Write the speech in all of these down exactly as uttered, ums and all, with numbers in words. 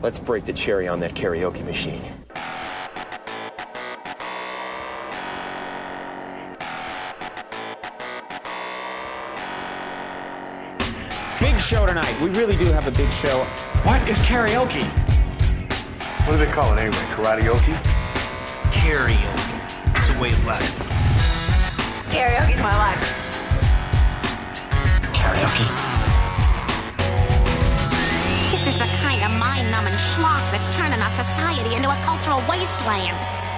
Let's break the cherry on that karaoke machine. Big show tonight. We really do have a big show. What is karaoke? What do they call it anyway? Karaoke? Karaoke. It's a way of life. Karaoke's my life. Karaoke. This is the kind of mind-numbing schlock that's turning our society into a cultural wasteland.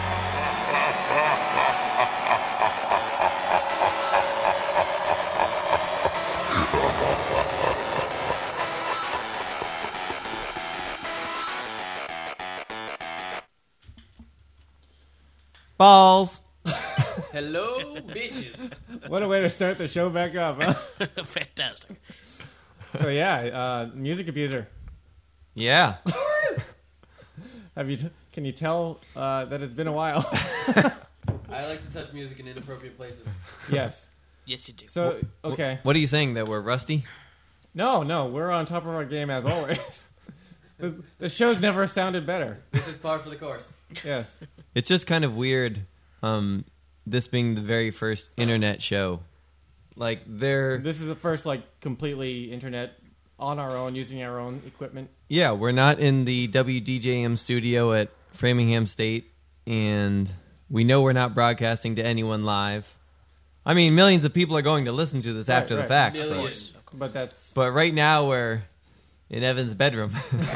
Balls. Hello, bitches. What a way to start the show back up, huh? Fantastic. So yeah, uh, music abuser. Yeah. Have you? T- can you tell uh, that it's been a while? I like to touch music in inappropriate places. Yes. Yes, you do. So okay. What are you saying, that we're rusty? No, no, we're on top of our game as always. the, the show's never sounded better. This is par for the course. Yes. It's just kind of weird, um, this being the very first internet show. Like, they're... This is the first, like, completely internet, on our own, using our own equipment. Yeah, we're not in the W D J M studio at Framingham State, and we know we're not broadcasting to anyone live. I mean, millions of people are going to listen to this Right, after right. the fact. Millions. But that's... But right now, we're in Evan's bedroom.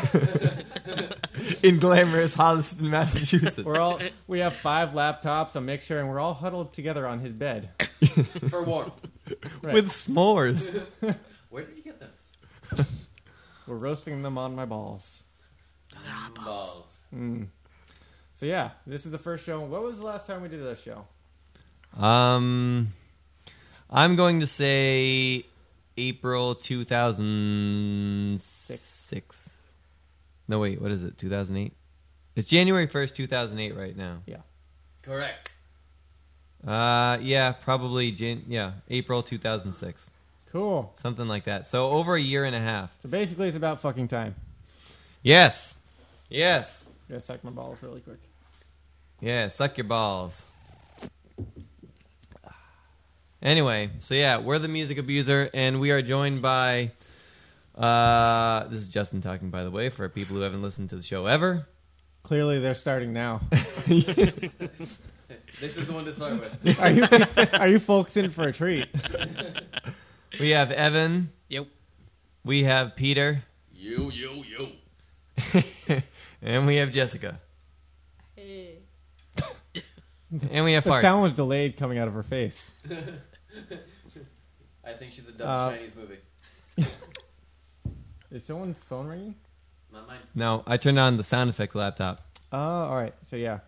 In glamorous Holliston, Massachusetts. We're all we have five laptops, a mixer, and we're all huddled together on his bed. For warmth. Right. With s'mores. Where did you get those? We're roasting them on my balls. Balls. Mm. So yeah, this is the first show. What was the last time we did this show? Um, I'm going to say April two thousand six. No, wait, what is it? two thousand eight? It's January first, two thousand eight right now. Yeah. Correct. Uh, yeah, probably, Jan- yeah, April two thousand six. Cool. Something like that. So over a year and a half. So basically, it's about fucking time. Yes. Yes. I'm gonna suck my balls really quick. Yeah, suck your balls. Anyway, so yeah, we're the Music Abuser, and we are joined by... Uh, this is Justin talking, by the way, for people who haven't listened to the show ever. Clearly, they're starting now. This is the one to start with. Are you are you folks in for a treat? We have Evan. Yep. We have Peter. Yo, yo, yo. And we have Jessica. Hey. And we have The farts. sound was delayed coming out of her face. I think she's a dumb Uh, Chinese movie. Is someone's phone ringing? Not mine. No, I turned on the sound effects laptop. Oh, all right. So yeah,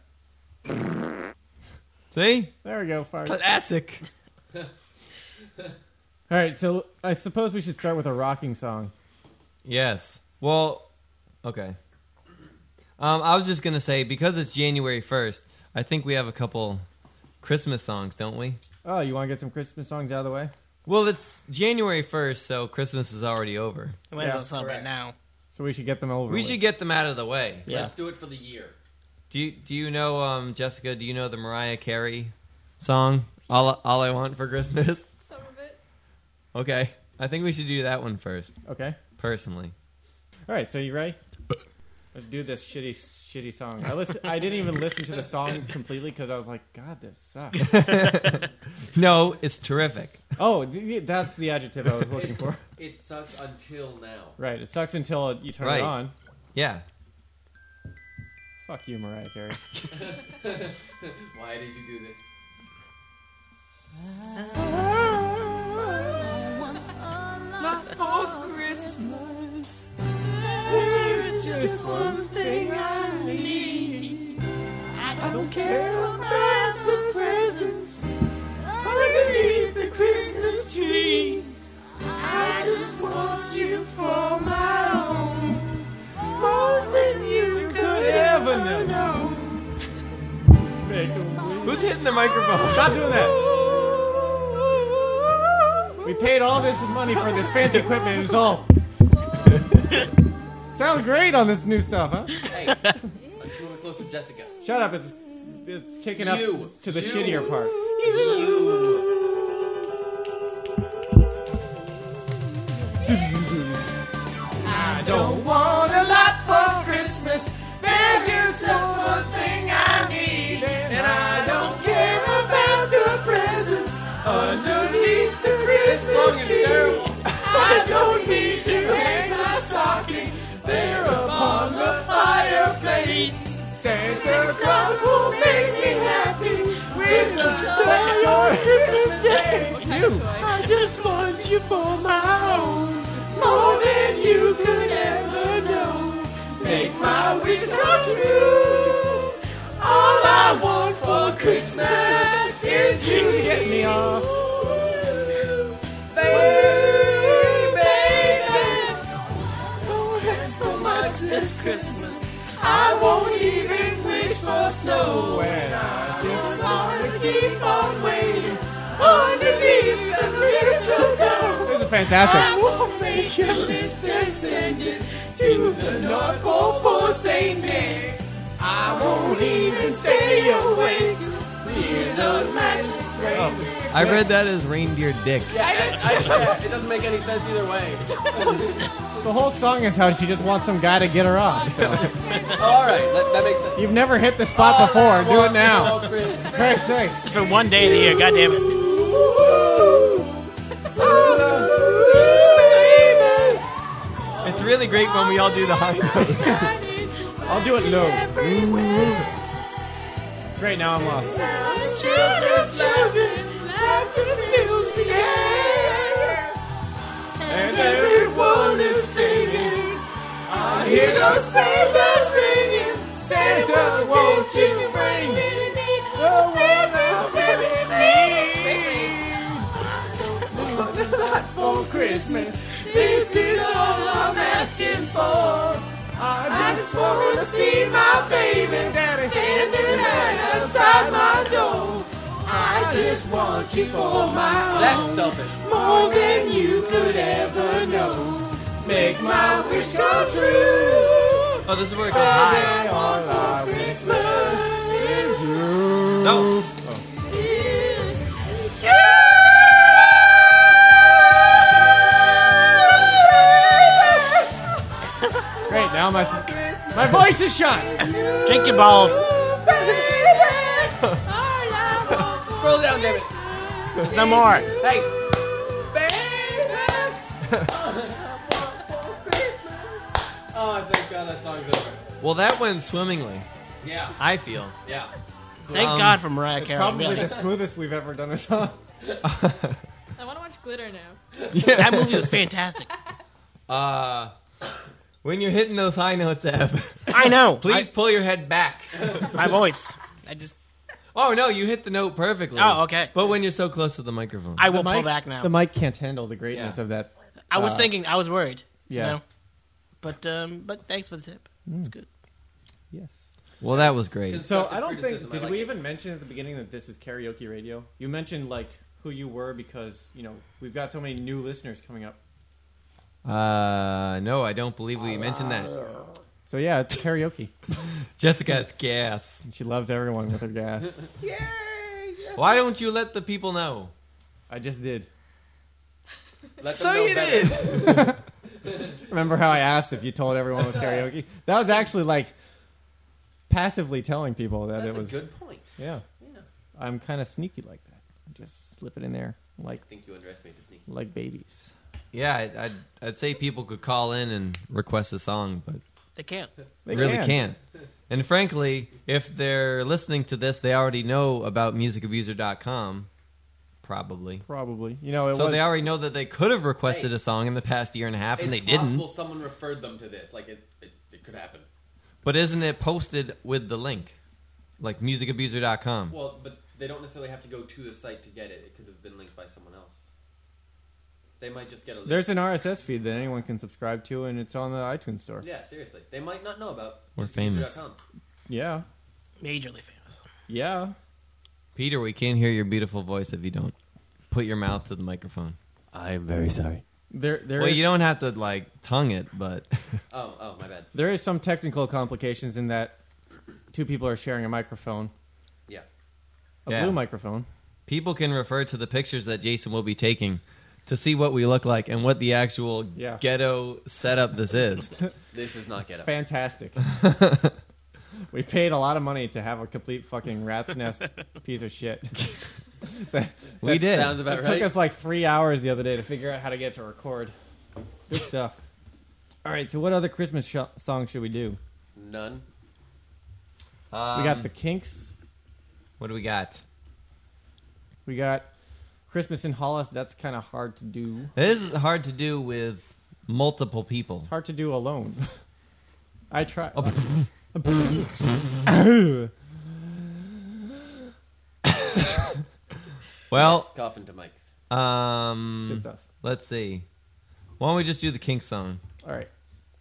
See? there we go. Fire. Classic. All right. So I suppose we should start with a rocking song. Yes. Well, okay. Um, I was just going to say, because it's January first, I think we have a couple Christmas songs, don't we? Oh, you want to get some Christmas songs out of the way? Well, it's January first, so Christmas is already over. We might as well celebrate correct. now. So we should get them over. We with. should get them out of the way. Yeah. Let's do it for the year. Do you, do you know, um, Jessica, do you know the Mariah Carey song, All, All I Want for Christmas? Some of it. Okay. I think we should do that one first, Okay. personally. All right. So you ready? Let's do this shitty, shitty song. I listen. I didn't even listen to the song completely because I was like, God, this sucks. No, it's terrific. Oh, th- that's the adjective I was looking for. It sucks until now. Right. It sucks until you turn Right. it on. Yeah. Fuck you, Mariah Carey. Why did you do this? Not for Christmas. There's just one thing I need. I don't care about the presents underneath the Christmas tree. I just want you for my own, more than you could ever know. Make a wish. Who's hitting the microphone? Stop doing that. We paid all this money for this fancy equipment and it's all Sounds great on this new stuff, huh? Hey, I'm just moving closer to Jessica. Shut up. It's it's kicking up You. to the You. shittier part. You. I don't want a lot for Christmas. There's just one thing I need, and I don't care about the presents underneath the Christmas tree. I don't need to hang my stocking there upon the fireplace. Santa Claus will make me happy with the touch on Christmas Day. You, I just want you for my own, more than you could ever know. Make my wishes come true. All I want for Christmas is you to get me off. Baby, don't ask so much this Christmas. I won't even wish for snow. And I just want to keep on waiting underneath the mistletoe. This is fantastic. I won't make a list and send it to the North Pole for Saint Nick. I won't even stay awake to hear those magic reindeer. I read that as reindeer dick. Yeah, I, I, yeah, it doesn't make any sense either way. The whole song is how she just wants some guy to get her off. So. Oh, all right, that, that makes sense. You've never hit the spot All before. I Do it want now. for Christmas. Christ's sakes. For one day of the year, God damn it. It's really great when we all do the high notes. I'll do it low. Great, now I'm lost. Children, children, let the music air. And everyone is singing. I hear those sleigh bells ringing. Santa, won't you bring me the one I really need? Not for Christmas. This is all I'm asking for. I just want to see my baby daddy standing right outside my door. I just want you for my own. That's selfish. More than you could ever know. Make my wish come true. Oh, this is where it goes high. All our Christmas is you. No. Great, now my my voice is shot. Kick your balls. Scroll down, damn it. No more. Hey. Oh, thank God that song's over. Well, that went swimmingly, Yeah, I feel. yeah. Thank Um, God for Mariah Carey. Probably really. the smoothest we've ever done a song. I want to watch Glitter now. That movie was fantastic. Uh, when you're hitting those high notes, Ev, I know. please pull your head back. I, my voice. I just. Oh, no, you hit the note perfectly. Oh, okay. But when you're so close to the microphone. I will The pull mic- back now. The mic can't handle the greatness Yeah. of that. I was uh, thinking. I was worried. Yeah. You know? But um, but thanks for the tip. It's good. Yes. Well, that was great. So Constructive I don't think. criticism, I Did like we it. even mention at the beginning that this is karaoke radio? You mentioned like who you were because you know we've got so many new listeners coming up. Uh, no, I don't believe we mentioned that. So yeah, it's karaoke. Jessica's gas. And she loves everyone with her gas. Why don't you let the people know? I just did. Let them So know you better. did. Remember how I asked if you told everyone it was karaoke? That was actually like passively telling people that That's it was. a good point. Yeah, Yeah. I'm kind of sneaky like that. Just slip it in there like I think you underestimate Disney. like babies. Yeah, I'd, I'd, I'd say people could call in and request a song, but They can't. They really can. can't. And frankly, if they're listening to this, they already know about music abuser dot com. Probably. Probably. You know, it So was. they already know that they could have requested Hey. a song in the past year and a half, and they It's didn't. possible someone referred them to this. Like, it, it, it could happen. But isn't it posted with the link? Like music abuser dot com. Well, but they don't necessarily have to go to the site to get it. It could have been linked by someone else. They might just get a link. There's an R S S feed that anyone can subscribe to, and it's on the iTunes store. Yeah, seriously. They might not know about We're music user famous. dot com. Yeah. Majorly famous. Yeah. Peter, we can't hear your beautiful voice if you don't put your mouth to the microphone. I am very sorry. There, there Well, is- you don't have to like tongue it, but Oh, oh, my bad. There is some technical complications in that two people are sharing a microphone, Yeah. a Yeah. blue microphone. people can refer to the pictures that Jason will be taking to see what we look like and what the actual Yeah. ghetto setup this is. This is not ghetto. Fantastic. We paid a lot of money to have a complete fucking rat's nest piece of shit. That- We did. Sounds about It right. took us like three hours the other day to figure out how to get to record. Good stuff. All right, so what other Christmas sh- song should we do? None. Um, We got the Kinks. What do we got? We got Christmas in Hollis. That's kind of hard to do. It is hard to do with multiple people. It's hard to do alone. I try. Oh, well, Cough into mics. um, Good stuff. let's see. Why don't we just do the Kink song? All right.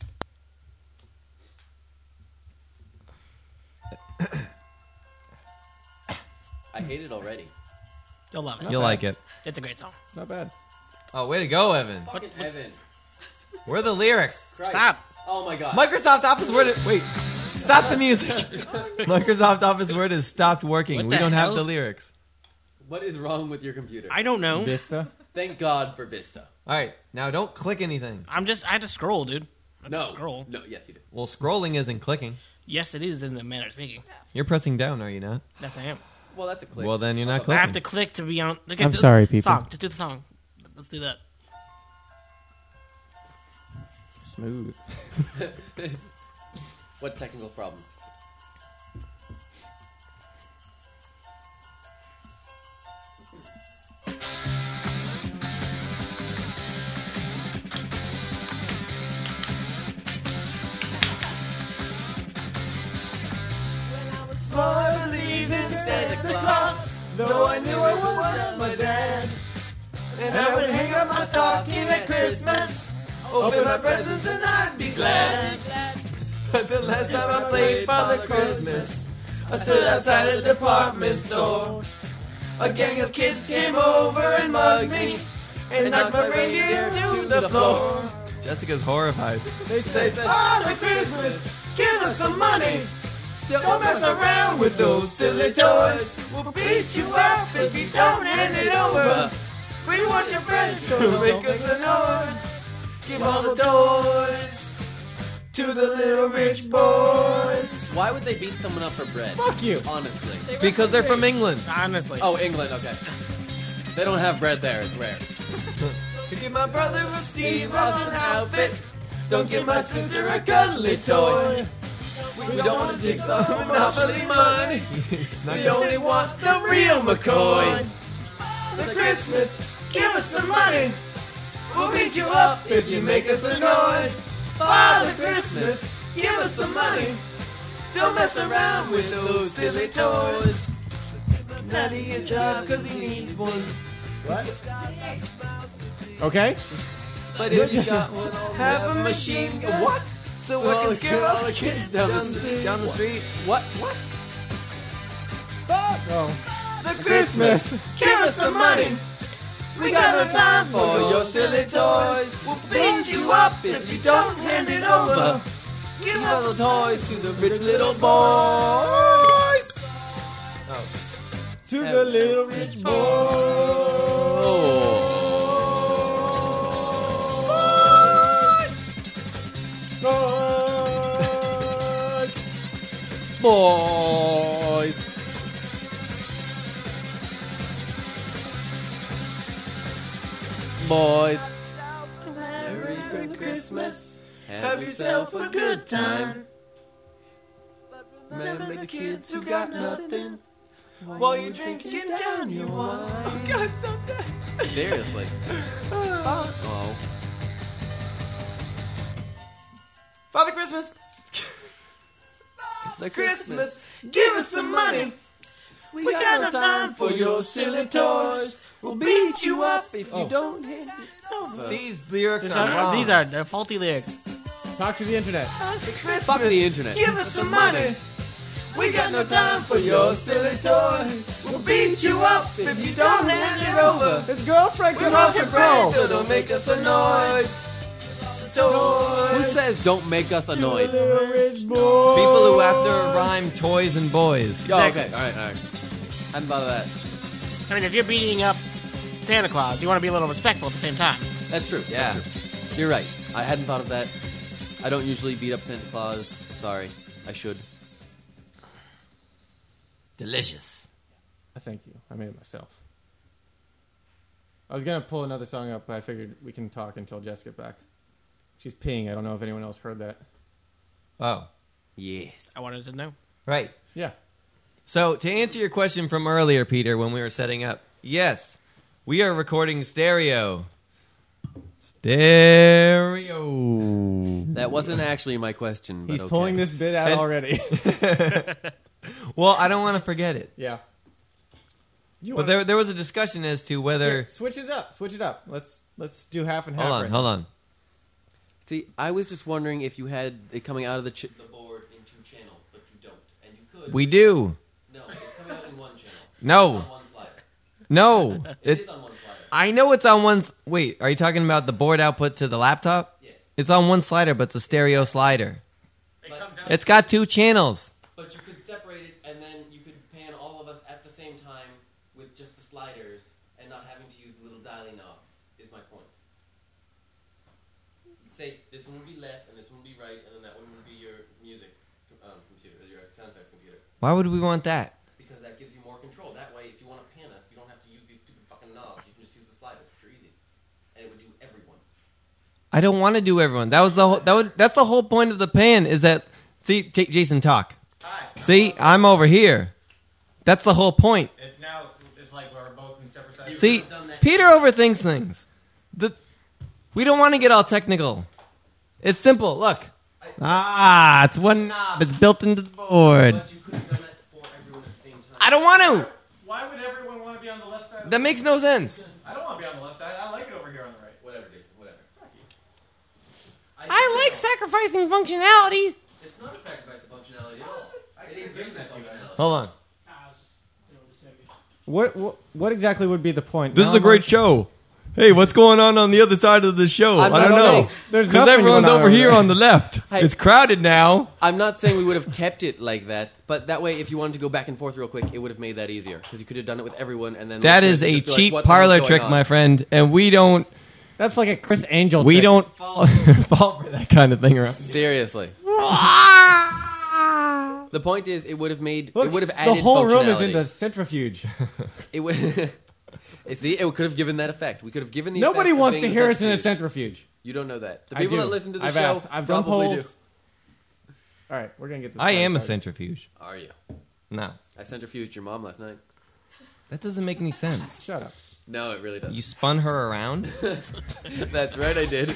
I hate it already. You'll love it. You'll like it. It's a great song. Not bad. Oh, way to go, Evan. Fucking Evan. Where are the lyrics? Christ. Stop. Oh my god. Microsoft Office Word. Wait, stop the music. Microsoft Office Word has stopped working. What We the don't have hell? the lyrics. What is wrong with your computer? I don't know. Vista. Thank God for Vista. All right, now don't click anything. I'm just. I had to scroll, dude. I had to No. Scroll. No, yes you do. Well, scrolling isn't clicking. Yes, it is in the manner of speaking. You're pressing down, are you not? Yes, I am. Well, that's a click. Well, then you're not I'll go I back. have to click to be on. Okay, I'm do- sorry, people. Song. Just do the song. Let's do that. Smooth. What technical problems? I believed in Santa Claus, though I knew it was my dad. And I would hang up my stocking at Christmas, open my presents and I'd be glad. But the last time I played Father Christmas, I stood outside a department store. A gang of kids came over and mugged me, and knocked my reindeer to the floor. Jessica's horrified. They say, Father Christmas, give us some money. Don't mess around with those silly toys. We'll beat you up if you don't hand it over. We want your friends to make us annoyed. Give all the toys to the little rich boys. Why would they beat someone up for bread? Fuck you. Honestly. Because they're from England. Honestly. Oh, England, okay. They don't have bread there, it's rare. Give my brother a Steve Austin outfit. Don't give my sister a cuddly toy. We don't want to take some Monopoly money. We only want the real McCoy. For Christmas, give us some money. We'll beat you up if you make us annoyed. Father Christmas, give us some money. Don't mess around with those silly toys. Daddy a job cause he needs one. What? Okay. But if you got one, have a machine gun. What? So I can scare all the kids down the street. Down the street. What? What? Fuck! Oh. The Christmas, give us some money. We got no time for your silly toys. We'll beat you up if you don't hand it over. Give all the toys to the rich little boys. Oh. To the little rich boys. Boys. Boys. Boys. Merry Christmas. Have yourself a good time. Remember the kids who got nothing while you're drinking down your wine. God, so sad. Seriously. Oh. Father Christmas. The Christmas, give us some money. We, we got no time for your silly toys. We'll beat you up if you don't hand it over. These lyrics These are are, wrong. these are they're faulty lyrics. Talk to the internet. Fuck the internet. Give us some money. We got no time for your silly toys. We'll beat you up if you don't hand it over. His girlfriend We can won't off get control. so don't make us annoyed. Who says don't make us annoyed? People who have to rhyme toys and boys. Oh, okay, all right, all right. Hadn't thought of that. I mean, if you're beating up Santa Claus, you want to be a little respectful at the same time. That's true. Yeah. That's true. You're right. I hadn't thought of that. I don't usually beat up Santa Claus. Sorry. I should. Delicious. Thank you. I made it myself. I was gonna pull another song up, but I figured we can talk until Jess gets back. She's peeing. I don't know if anyone else heard that. Oh. Yes. I wanted to know. Right. Yeah. So, to answer your question from earlier, Peter, when we were setting up, yes, we are recording stereo. Stereo. That wasn't actually my question. But He's okay. pulling this bit out And- already. Well, I don't want to forget it. Yeah. You But want- there, there was a discussion as to whether. Here, switch it up. Switch it up. Let's let's do half and half. Hold on, right hold now. on. See, I was just wondering if you had it coming out of the, ch- the board in two channels, but you don't, and you could. We do. No, it's coming out in one channel. No. It's on one slider. No. It It- is on one slider. I know it's on one. s- Wait, are you talking about the board output to the laptop? Yes. It's on one slider, but it's a stereo slider. But, It's got two channels. but you could separate it, and then you could pan all of us at the same time with just the sliders, and not having to use the little dialing knobs. Is my point. Say this one would be left, and this one would be right, and then that one would be your music um, computer, your sound effects computer. Why would we want that? Because that gives you more control. That way, if you want to pan us, you don't have to use these stupid fucking knobs. You can just use the sliders, which are easy, and it would do everyone. I don't want to do everyone. That was the whole, that would that's the whole point of the pan is that see J- Jason talk. Hi. See, I'm over here. That's the whole point. It's now. It's like we're both in separate sides. See, Peter overthinks things. The we don't want to get all technical. It's simple. Look. Ah, it's one knob. It's built into the board. But you could have done that for everyone at the same time. I don't want to. Why would everyone want to be on the left side? Of That the makes no sense. I don't want to be on the left side. I like it over here on the right. Whatever, Jason. Whatever. I like sacrificing functionality. It's not a sacrifice of functionality at all. It increases functionality. Hold on. What, what what exactly would be the point? This Now is a I'm great on- show. Hey, what's going on on the other side of the show? I'm I not don't know. saying- There's Because nothing everyone's going on over over here there. on the left. Hey. It's crowded now. I'm not saying we would have kept it like that, but that way, if you wanted to go back and forth real quick, it would have made that easier because you could have done it with everyone, and then That listeners is a would just be like, cheap what the hell's parlor going trick, on? my friend, and we don't That's like a Chris Angel. we trick. don't fall, fall for that kind of thing around. Seriously. The point is, it would have made Look, it would have added the whole room is functionality. in the centrifuge. It would. See, it could have given that effect. We could have given the. Nobody effect of wants being to in hear us in a centrifuge. centrifuge. You don't know that. The I people do. that listen to the I've show asked. I've done probably polls. do. All right, we're gonna get this. I party am a started. centrifuge. Are you? No. I centrifuged your mom last night. That doesn't make any sense. Shut up. No, it really doesn't. You spun her around? That's right, I did.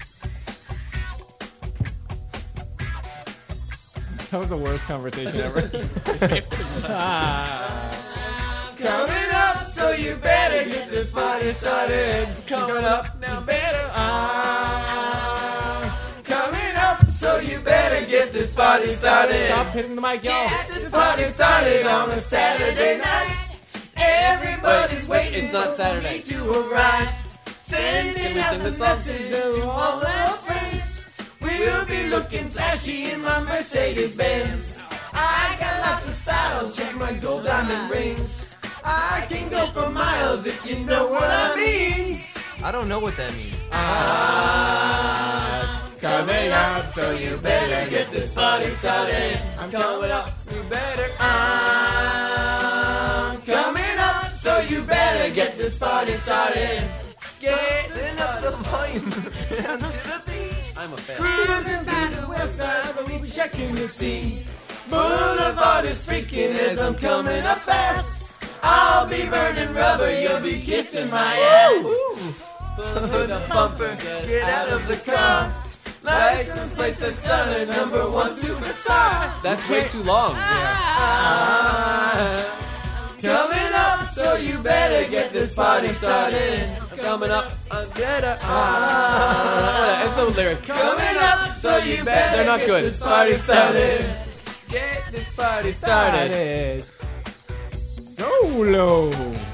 That was the worst conversation ever. Coming up, so you better get this party started. Coming up, now better. Ah, coming up, so you better get this party started. Stop hitting the mic, y'all. Get this party started on a Saturday night. Everybody's Wait, waiting it's not for Saturday. me to arrive. Can Sending we out sing the this song? message to all our friends. We'll be looking flashy in my Mercedes Benz. I got lots of style, check my gold diamond rings. I can go for miles if you know what I mean. I don't know what that means. I'm coming up, so you better get this party started. I'm coming up, you better. I'm coming up, so you better get this party started. Getting up the volume down to the beat. I'm a fan. Cruising by the west side, but we checking the scene. Boulevard is freaking as I'm coming up fast. I'll be burning rubber, you'll be kissing my ass. Pull to the bumper, get out of the car. License plates are stunning, number one superstar. That's way too long. I'm coming up, so you better get this party started. Coming up, I'm better. Ah, it's the lyrics. Coming up, so you better They're not get good. this party started. Get this party started. Solo.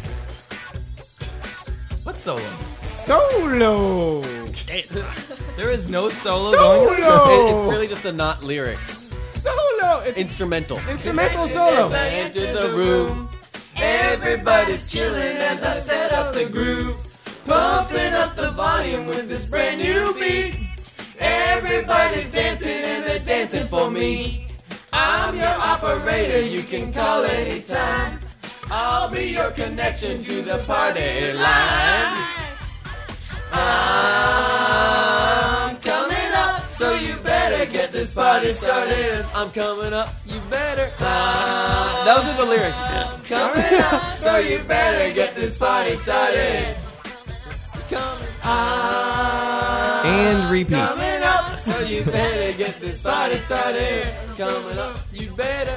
What solo? Solo. There is no solo, going on. Solo. It- it's really just the not lyrics. Solo. It's Instrumental. instrumental solo. As I entered the room, everybody's chilling as I set up the groove, pumping up the volume with this brand new beat. Everybody's dancing and they're dancing for me. I'm your operator, you can call anytime. I'll be your connection to the party line. I'm coming up, so you better get this party started. I'm coming up, you better. Uh, those are the lyrics. Coming up, so you better get this party started. Coming up. And repeat. Coming up, so you better get this party started. Coming up, you better.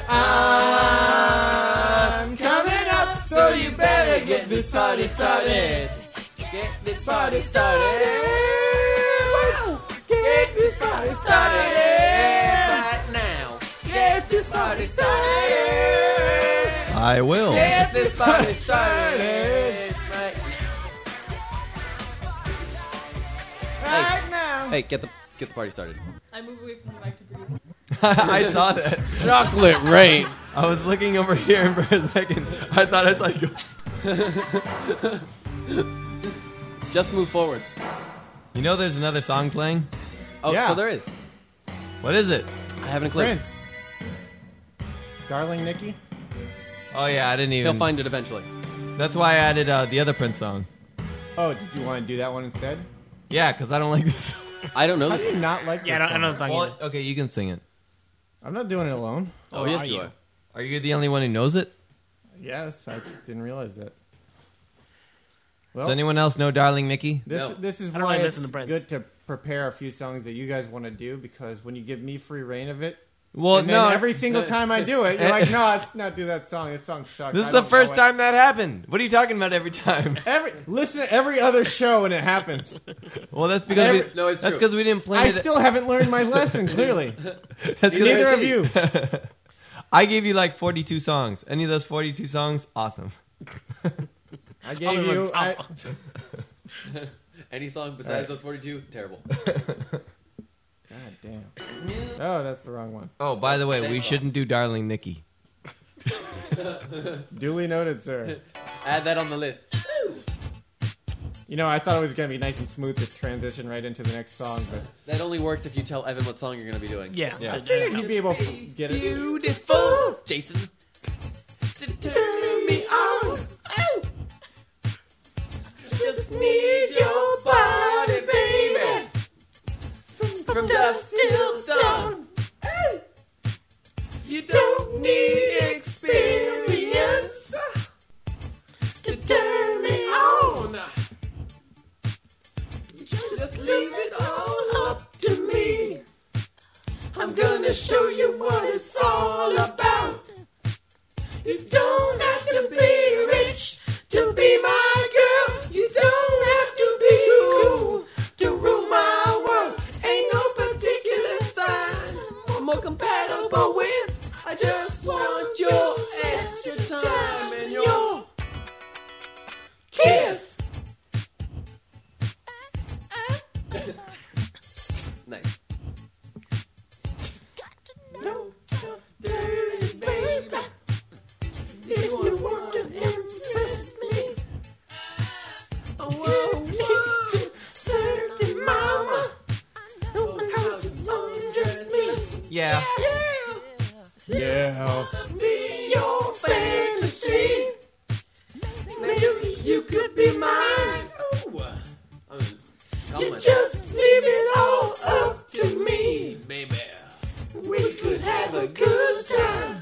I'm coming up, so you better get this party started. Get this party started. Wow. Get this party started right now. Get this party started. I will. Get this party started right Right Hey. now. Hey, get the get the party started. I move away from the mic to breathe. I saw that. Chocolate rain. I was looking over here and for a second. I thought I saw you go. Just move forward. You know there's another song playing? Oh, Yeah. so there is. What is it? I haven't a clue. Prince. Darling Nikki. Oh yeah, I didn't even. He'll find it eventually. That's why I added uh, the other Prince song. Oh, did you want to do that one instead? Yeah, because I don't like this. I don't know How this. do you not like Yeah, I this don't, I know the song? song Well, either. okay, you can sing it. I'm not doing it alone. Oh, Or yes, are you you? are. Are you the only one who knows it? Yes, I didn't realize that. Well, Does anyone else know Darling Nikki? this No. this is I don't why really it's listen to Prince. good to prepare a few songs that you guys want to do, because when you give me free reign of it, Well, and then no. every single time I do it, you're like, no, let's not do that song. This song sucks. This I is the don't first know it." time that happened. What are you talking about every time? Every listen to every other show when it happens. Well, that's because Every- we, No, it's that's true. because we didn't play I it. still haven't learned my lesson. Clearly, That's 'cause neither has of he. you. I gave you like forty-two songs. Any of those forty-two songs, awesome. I gave Other you. ones, I, awful. Any song besides Alright. those forty-two, terrible. God damn. Oh, that's the wrong one. Oh, by the way, Same we song. shouldn't do Darling Nikki. Duly noted, sir. Add that on the list. You know, I thought it was gonna be nice and smooth to transition right into the next song, but That only works if you tell Evan what song you're going to be doing. Yeah. Yeah. I figured he'd be able to get it. Beautiful, Jason. To turn me on. Oh. Just need your body, baby. From dusk till dawn. Oh. You don't need experience to turn me on. Just leave it all up to me. I'm gonna show you what it's all about. You don't have to be rich to be my girl. You don't have to be cool to rule my world. Ain't no particular sign I'm more compatible with. I just want your extra time and your kiss. Nice. No, dirty baby. If you want to impress me, oh, whoa, whoa, dirty mama. Know how to undress me. Yeah. Yeah. Be your fantasy. Maybe you could be mine. Ooh. I mean, you just leave it all up to me, baby. We could have a good time.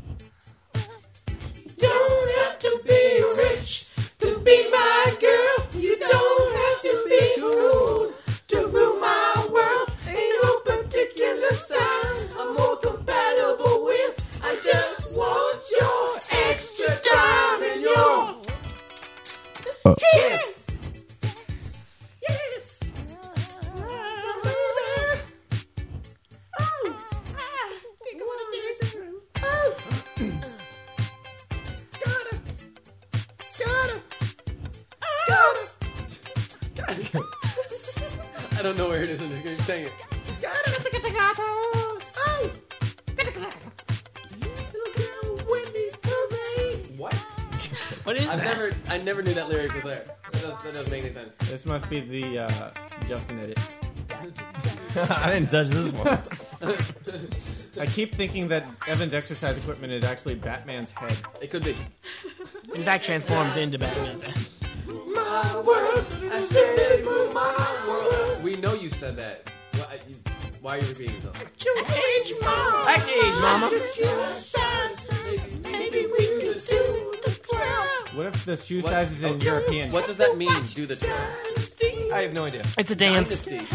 Don't have to be rich to be my girl. You don't have to be cool to rule my world. Ain't no particular sign I'm more compatible with. I just want your extra time and your kiss. Yes. Oh, I think I want to dance. don't know where it is. I'm just gonna sing it. What? What is I've that? never, I never knew that lyric was there. That doesn't, that doesn't make any sense. This must be the uh, Justin edit. I didn't touch this one. I keep thinking that Evan's exercise equipment is actually Batman's head. It could be. In fact, transforms into Batman. My world, I said move my world. We know you said that. Why, you, why are you repeating yourself? Age mama. Back to age, mama. Maybe we could do the twirl. What if the shoe What- size is in oh, European? What does that mean? Do the twirl. I have no idea. It's a dance. Dynasty.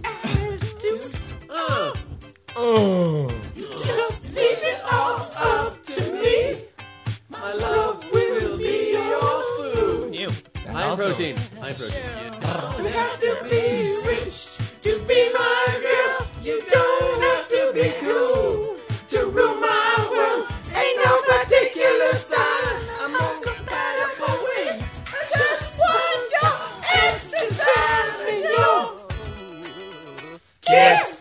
Uh, Oh. just leave it all up to me. My love will be your food. Ew. High in protein. High in protein. You have to be rich to be my girl. You don't have to be cool to rule my world. Ain't no particular sign. I'm on compatible with. I just want your extra time and your kiss.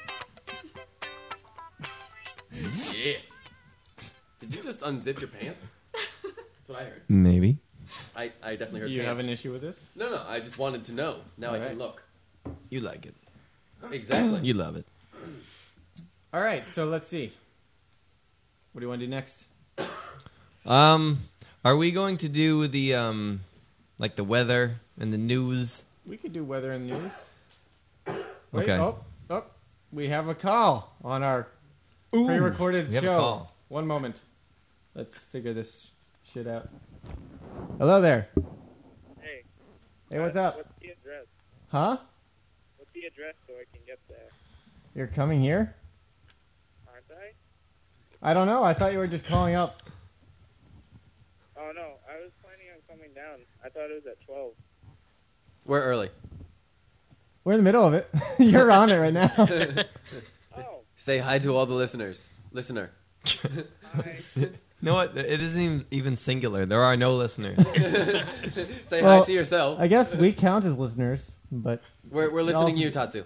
Yeah. Did you just unzip your pants? That's what I heard. Maybe. I, I definitely heard Do you pants. have an issue with this? No, no. I just wanted to know. Now I Alright. can look. You like it. Exactly. You love it. All right, so let's see. What do you want to do next? Um, are we going to do the um, like the weather and the news? We could do weather and news. Wait, Okay. Oh, oh, we have a call on our pre-recorded we have a show. call. One moment. Let's figure this shit out. Hello there. Hey. Hey, what's uh, up? What's the address? Huh? What's the address so I can get there? You're coming here? Aren't I? I don't know. I thought you were just calling up. Oh no, I was planning on coming down. I thought it was at twelve. We're early. We're in the middle of it. You're on it right now. Oh. Say hi to all the listeners. Listener. Hi. No, what? It isn't even- even singular. There are no listeners. Say Well, hi to yourself. I guess we count as listeners, but We're, we're it listening also- to you, Tatsu.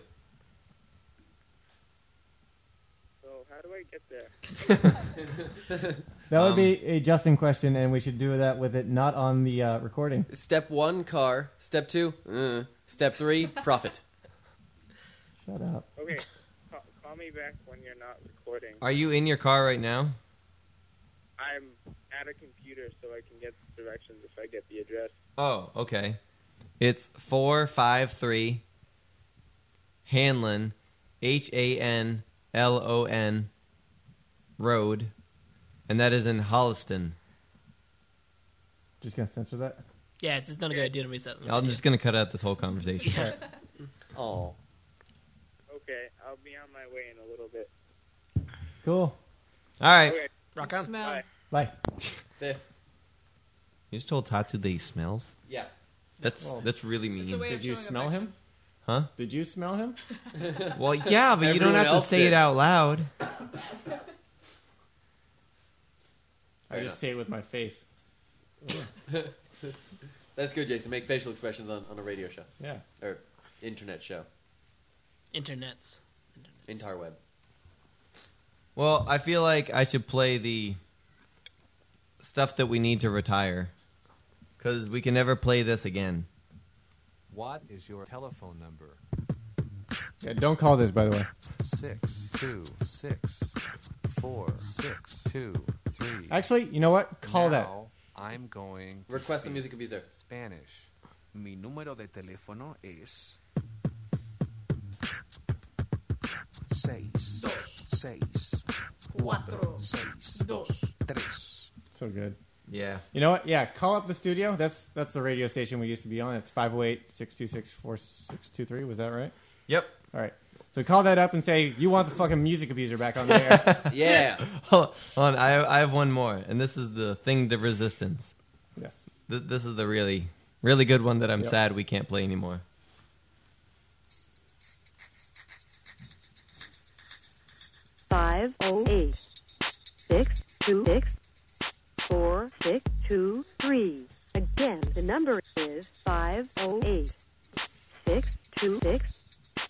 So how do I get there? that would Um, be a Justin question, and we should do that with it not on the uh, recording. Step one, car. Step two, uh. Step three, profit. Shut up. Okay. Call, call me back when you're not recording. Are you in your car right now? I'm at a computer so I can get directions if I get the address. Oh, okay. It's four five three Hanlon, H A N L O N Road, and that is in Holliston. Just gonna censor that. Yeah, it's, it's not a good idea to reset. I'm just gonna cut out this whole conversation. Yeah. Oh. Okay, I'll be on my way in a little bit. Cool. All right. Okay. Rock on. Smell. Bye. Bye. See ya. You just told Tatsu that he smells? Yeah. That's Well, that's really It's a mean. way Did of you showing smell affection. him? Huh? Did you smell him? Well, yeah, but you don't Everyone have to else say did. it out loud. I Fair just say it with my face. That's good, Jason. Make facial expressions on, on a radio show. Yeah. Or internet show. Internets. Interweb. Well, I feel like I should play the stuff that we need to retire. Because we can never play this again. What is your telephone number? Yeah, don't call this, by the way. Six two six four six two three. Actually, you know what? Call that. Now I'm going to Request a speak music abuser. Spanish. Mi número de teléfono es seis seis Cuatro. seis Dos. tres. So good. Yeah. You know what? Yeah, call up the studio. That's that's the radio station we used to be on. It's five oh eight, six two six, four six two three. Was that right? Yep. All right. So call that up and say, you want the fucking music abuser back on the air. Yeah. Hold on, I, I have one more, and this is the thing to resistance. Yes. Th- this is the really, really good one that I'm Yep. sad we can't play anymore. Five oh eight six two six four six two three. Again, the number is five oh eight six two six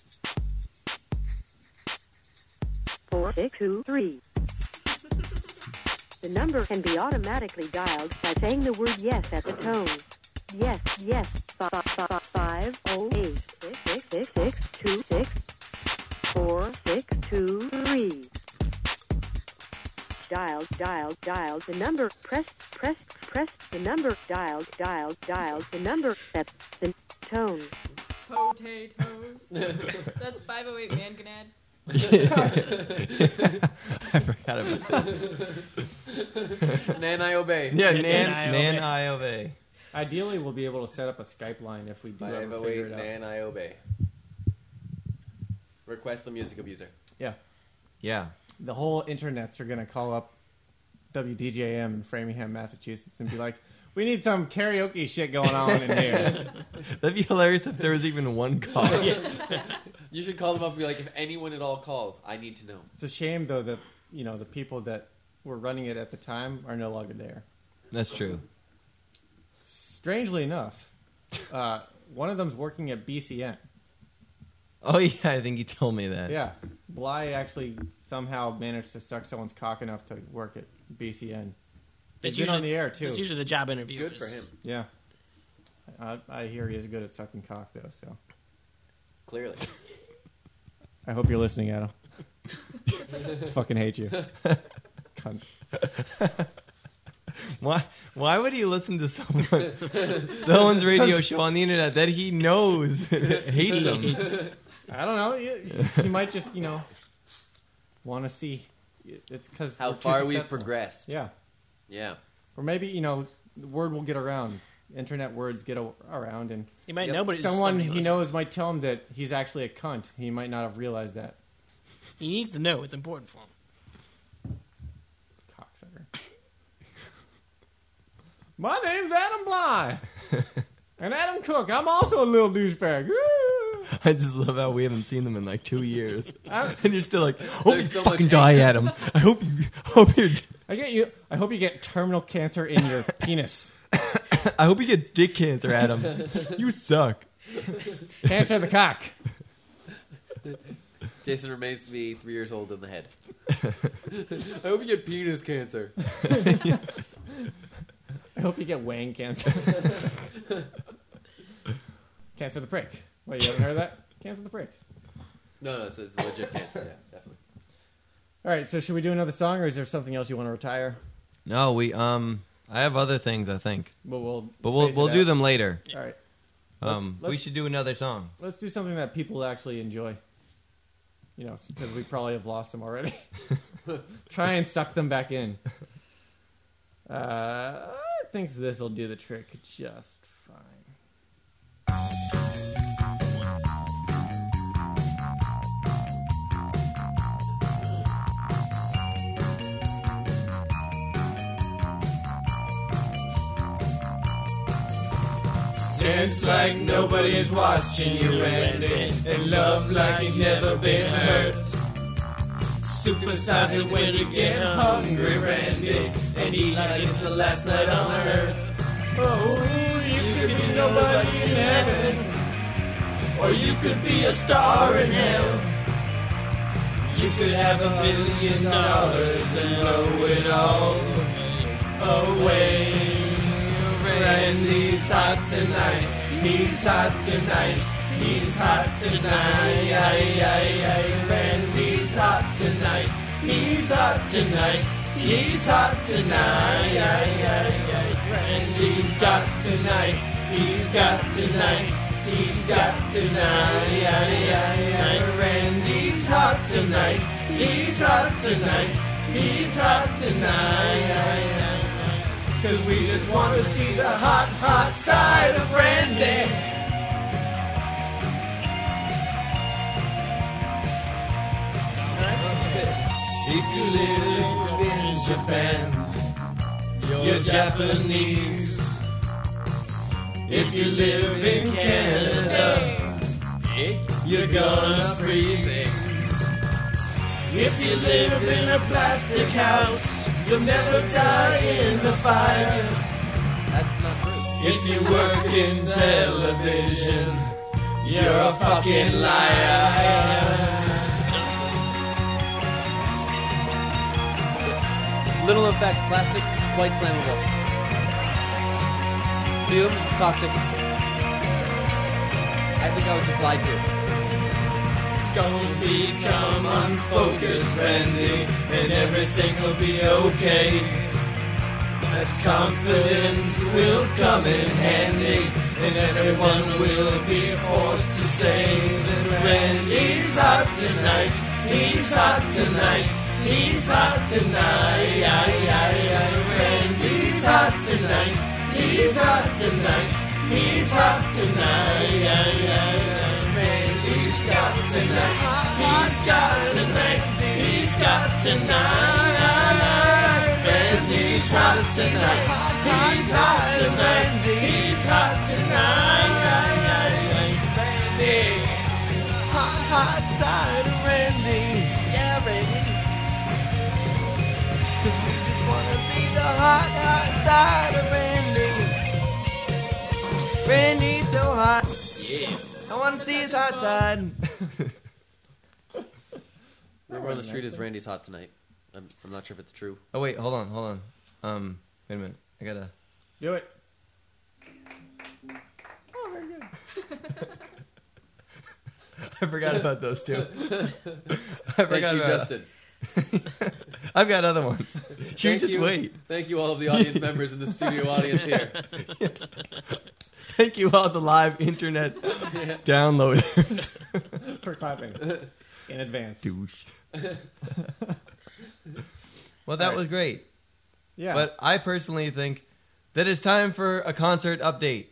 four six two three. The number can be automatically dialed by saying the word yes at the tone. Yes, yes, five oh eight six six six six two six four six two three. Dialed, dialed, dialed the number. Press, press, press the number. Dialed, dialed, dialed the number. That's the tone. Potatoes. That's five oh eight Manganad. I forgot about that. Nan, I obey. Yeah, Nan, Nan, I Nan, obey. I obey. Ideally, we'll be able to set up a Skype line if we do ever five oh figure eight it out. Nan, I obey. Request the music abuser. Yeah. Yeah. The whole internets are going to call up W D J M in Framingham, Massachusetts and be like, we need some karaoke shit going on in here. That'd be hilarious if there was even one call. You should call them up and be like, if anyone at all calls, I need to know. It's a shame, though, that you know the people that were running it at the time are no longer there. That's true. Strangely enough, uh, one of them's working at B C N. Oh, yeah, I think you told me that. Yeah. Bly actually somehow managed to suck someone's cock enough to work at B C N. He's That's been usually- on the air, too. that's usually the job interview. Good for him. Yeah. I, I hear he is good at sucking cock, though, so. Clearly. I hope you're listening, Adam. Fucking hate you. Cunt. Why? Why would he listen to someone, someone's radio show on the internet that he knows hates him? I don't know. He, he might just, you know, want to see. It's because How far we've progressed. Yeah. Yeah. Or maybe, you know, the word will get around. Internet words get a- around, and He might know, but someone somebody he listens. knows might tell him that he's actually a cunt. He might not have realized that. He needs to know. It's important for him. Cocksucker. My name's Adam Bly. And Adam Cook. I'm also a little douchebag. I just love how we haven't seen them in like two years, I- and you're still like, "Oh, you There's so much fucking die, anger. Adam! I hope, you, hope you're, I get you. I hope you get terminal cancer in your penis. I hope you get dick cancer, Adam. You suck." Cancer of the cock. Jason remains to be three years old in the head. I hope you get penis cancer. I hope you get Wang cancer. Cancer of the prick. Wait, you haven't heard of that? Cancer of the prick. No, no, it's, it's legit cancer. Yeah, definitely. All right, so should we do another song, or is there something else you want to retire? No, we um, I have other things I think, But we'll but we'll space it we'll do out. them later. All right. Um, Let's- we should do another song. Let's do something that people actually enjoy. You know, because we probably have lost them already. Try and suck them back in. Uh, I think this will do the trick just fine. Dance like nobody's watching you, Randy, and love like you've never been hurt. Supersize it when you get hungry, Randy, and eat like it's the last night on earth. Oh, you could be nobody in heaven, or you could be a star in hell. You could have a million dollars and blow it all away. Randy's hot tonight, he's hot tonight, he's hot tonight. Randy's hot tonight, he's hot tonight, he's hot tonight. Randy's got tonight, he's got tonight, he's got tonight. Randy's hot tonight, he's hot tonight, he's hot tonight. Cause we just want to see the hot, hot side of Randy. If you live in Japan, you're Japanese. If you live in Canada, you're gonna freeze. If you live in a plastic house, you'll never die in the fire. That's not true. If you work in television, you're a fucking liar. Little effect, plastic, quite flammable. Fumes, toxic. I think I was just lied to. Don't become unfocused, Randy, and everything will be okay. That confidence will come in handy, and everyone will be forced to say that Randy's hot tonight, he's hot tonight, he's hot tonight. Randy's hot tonight, he's hot tonight, he's hot tonight. Randy's got tonight, he's got tonight, he's got tonight. Randy's hot tonight, he's hot tonight, he's hot tonight. Randy, hot, hot side of Randy. Yeah, Randy. So we just wanna be the hot, hot side of Randy. Randy's so hot. Yeah. I want to see his hot side. Rumor on the street is Randy's hot tonight. I'm, I'm not sure if it's true. Oh wait, hold on, hold on. Um, wait a minute. I gotta do it. Oh, very good. I forgot about those two. I Thank forgot you, about Justin. I've got other ones. You Thank just you. wait. Thank you, all of the audience members in the studio audience here. Thank you, all the live internet Yeah. downloaders. For clapping in advance. Douche. Well, that All right. was great. Yeah. But I personally think that it's time for a concert update.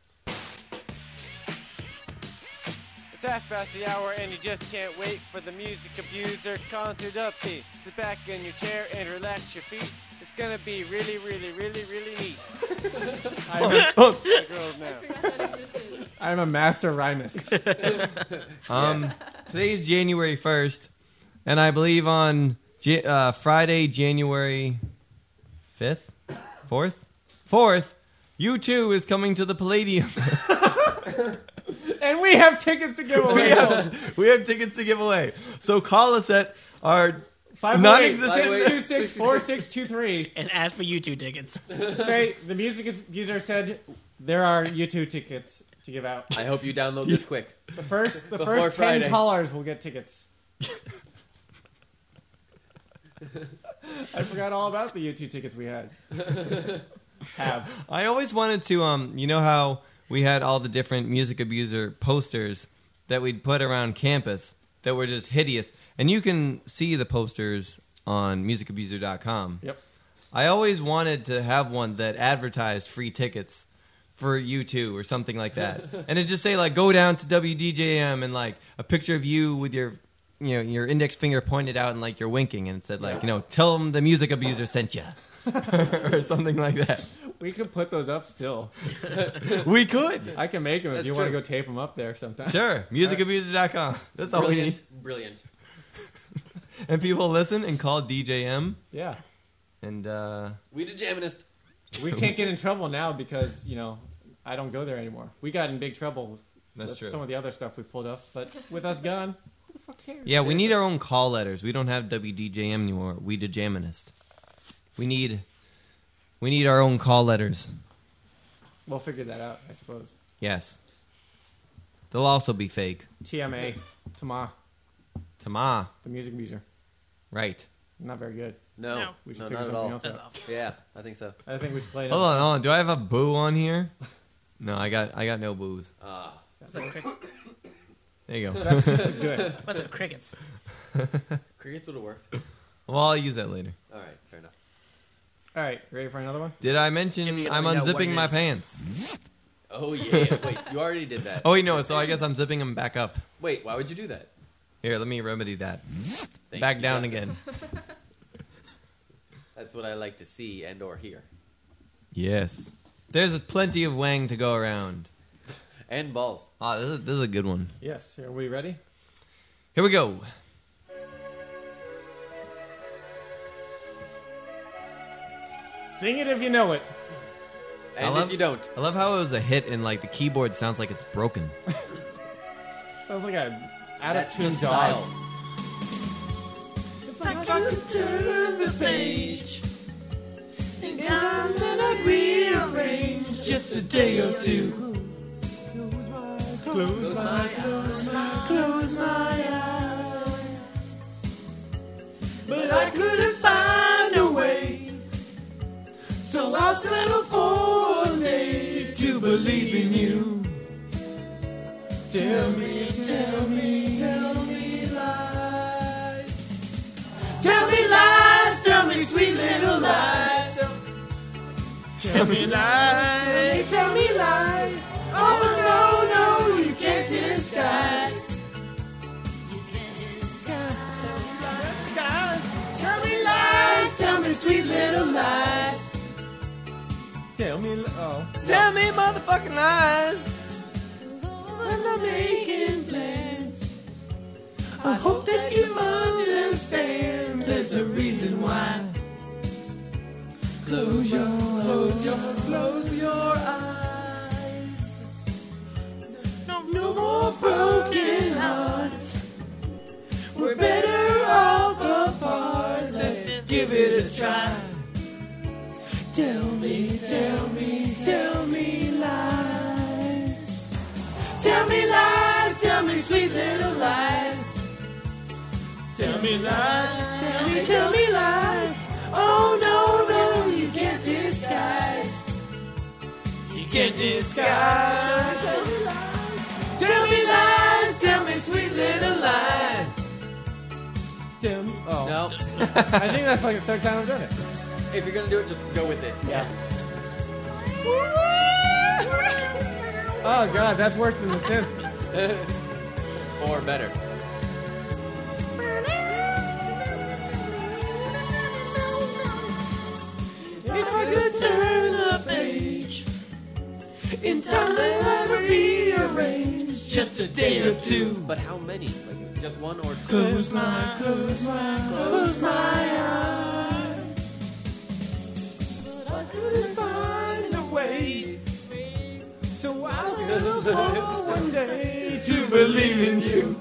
It's half past the hour and you just can't wait for the Music Abuser concert update. Sit back in your chair and relax your feet. It's gonna be really, really, really, really neat. I'm a, The girls now. I'm a master rhymist. Um, today's January first, and I believe on Ja- uh, Friday, January fifth, fourth, fourth, U two is coming to the Palladium. And we have tickets to give away. we, have, we have tickets to give away. So call us at our Five non-existent six two six four six two three and ask for U two tickets. Say the music abuser said there are U two tickets to give out. I hope you download this quick. The first, the Before first ten Friday. callers will get tickets. I forgot all about the U two tickets we had. Have. I always wanted to, um, you know how we had all the different Music Abuser posters that we'd put around campus that were just hideous. And you can see the posters on music abuser dot com. Yep. I always wanted to have one that advertised free tickets for U two or something like that. And it'd just say, like, go down to W D J M and, like, a picture of you with your, you know, your index finger pointed out and, like, you're winking. And it said, like, you know, tell them the Music Abuser sent you. Or something like that. We could put those up still. We could. I can make them if That's you want to true. go tape them up there sometime. Sure. music abuser dot com. That's all we need. Brilliant. Brilliant. And people listen and call D J M. Yeah. And, uh... We did Jaminist. We can't get in trouble now because, you know, I don't go there anymore. We got in big trouble with, That's with true. some of the other stuff we pulled up. But with us gone, who the fuck cares? Yeah, we need our own call letters. We don't have W D J M anymore. We did Jaminist. We need... We need our own call letters. We'll figure that out, I suppose. Yes. They'll also be fake. T M A. Tama. Tama. The music abuser. Right. Not very good. No. No. We should No, figure not at something all. else That's out. awful. Yeah, I think so. I think we should play it. Hold on, hold on. Do I have a boo on here? No, I got I got no boos. Ah. What's that cricket? There you go. That's just as good. What's that crickets? Crickets would have worked. Well, I'll use that later. All right, fair enough. All right, ready for another one? Did I Give me mention a- I'm let me know what unzipping it my is. pants? Oh, yeah. Wait, you already did that. Oh, wait, no. So I guess I'm zipping them back up. Wait, why would you do that? Here, let me remedy that. Thank Back you, down Justin. again. That's what I like to see and or hear. Yes. There's plenty of wang to go around. And balls. Ah, this is, this is a good one. Yes. Are we ready? Here we go. Sing it if you know it. And I love, if you don't. I love how it was a hit and like the keyboard sounds like it's broken. Sounds like a out of That's the tune style. dog. If I could turn the page just a day or two. Close my, close my, close my eyes. But I couldn't find a way, so I'll settle for a day to believe in you. Tell me, tell me, tell me lies. Tell me lies, tell me sweet little lies. Tell me lies, tell me lies. Oh no, no, you can't disguise. You can't disguise. Tell me lies, tell me sweet little lies. Tell me, oh. Tell me motherfucking lies. When I'm making plans, I hope that you understand there's a reason why. Close your, close your, close your eyes. No, no more broken hearts. We're better off apart. Let's give it a try. Tell me, tell me, tell me lies. Tell me lies, tell me sweet little lies. Tell me lies, tell me, tell me lies. Oh no, no, you can't disguise. You can't disguise. Tell me lies, tell me lies, tell me sweet little lies. Tell me, oh. No. I think that's like the third time I've done it. If you're gonna do it, just go with it. Yeah. Oh god, that's worse than the synth. Or better. If I could turn the page, in time I'll rearrange just a day or two. But how many? Like just one or two? Close my, close my, close my eyes. But I couldn't find a way, so I'll settle for one day to believe in you.